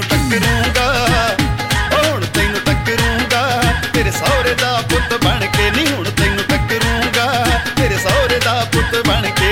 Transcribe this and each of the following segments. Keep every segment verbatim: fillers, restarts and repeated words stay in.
टकरूंगा, हुण तैनू टकरूंगा तेरे सौरे दा पुत बन के। नी हुण तैनू टकरूंगा तेरे सौरे दा पुत बन के।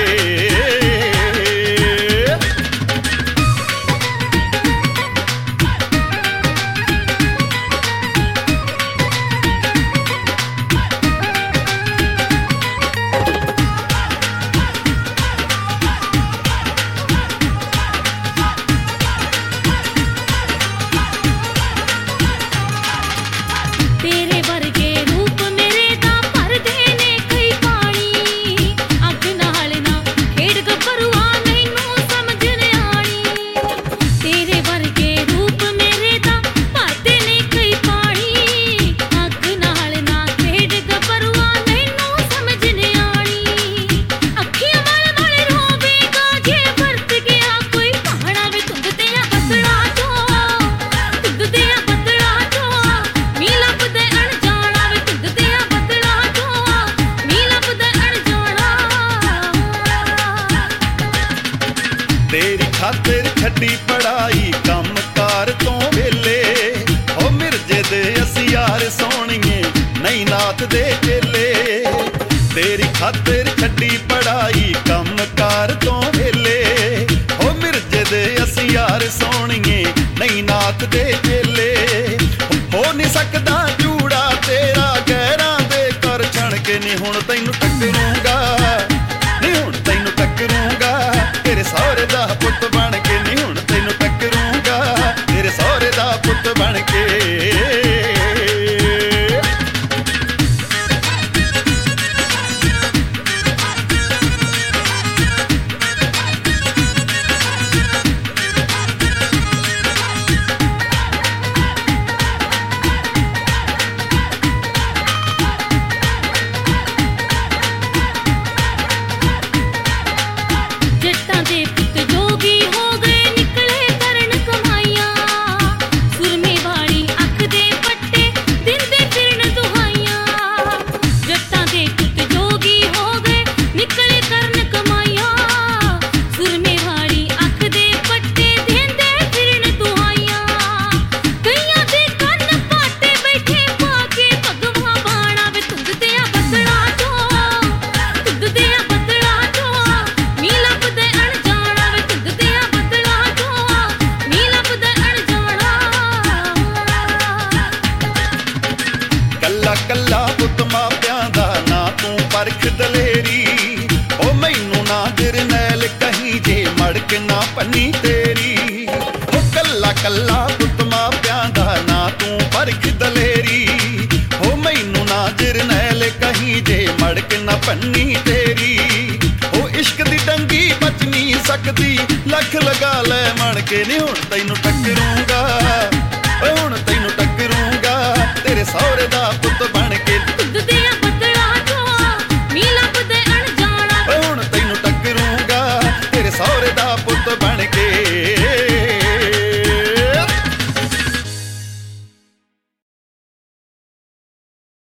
तेरे वर्गे रूप मेरे दा भरदे ने कई पानी, अग नाल ना खेड गभरुआ मैनू समझ नहीं आनी। तेरे वर्गे रूप मेरे दा भरदे ने कई पानी, अग नाल ना खेड गभरुआ मैनू समझ नहीं आनी। अखियां वाल वाल रोवेगा जे वरत गया कोई पहाड़ा वे धुंद तेरा बदला चो, धुंद तेरा बदला चो मीं लभदे अणजाणा वे धुंद तेरा बदला चो मीं लभदे अणजाणा। तेरी खातिर छड्डी पढ़ाई कम कार तो वेले, ओ मिर्जे दे असी यार सोहणीए नहीं नाथ दे चेले। तेरी खातिर छड्डी पढ़ाई कम कार तो वेले, ओ मिर्जे दे असी यार सोहणीए नहीं नाथ दे चेले। हो नहीं सकदा जूड़ा तेरा गैरां दे कर छण के। नी हुण तैनू टकरूंगा, नी हुण तैनू टकरूंगा तेरे सौरे दा पुत बन के। नी हुण तैनू टकरूंगा तेरे सौरे दा पुत बन के। जट्टां दे पुत जोगी हो गए निकले करन कमाइयां, सुरमे वाली अख दे पट्टे दिंदे फिरन दुहाइयां। जट्टां दे पुत जोगी हो गए निकले करन कमाइयां, सुरमे वाली अख दे पट्टे दिंदे फिरन दुहाइयां। कईयां दे कंन पाटे बैठे पाके भगवा बाणा वे धुंद तेरा बदला चो, धुंद तेरा बदला चो मीं लभदे अणजाणा वे धुंद तेरा बदला चो मीं लभदे अणजाणा। कल्ला कल्ला पुत मापियां दा ना तू परख दलेरी, ओ मैनू ना जरनैल कहीं जे मड़क ना पन्नी तेरी। ओ कल्ला कल्ला पुत मापियां दा ना तू परख दलेरी, ओ मैनू ना जरनैल कहीं जे मड़क ना पन्नी तेरी। ओ इश्क दी डंगी बच नहीं सकदी लख लगा ले मण के। नी हुण तैनू टकरूं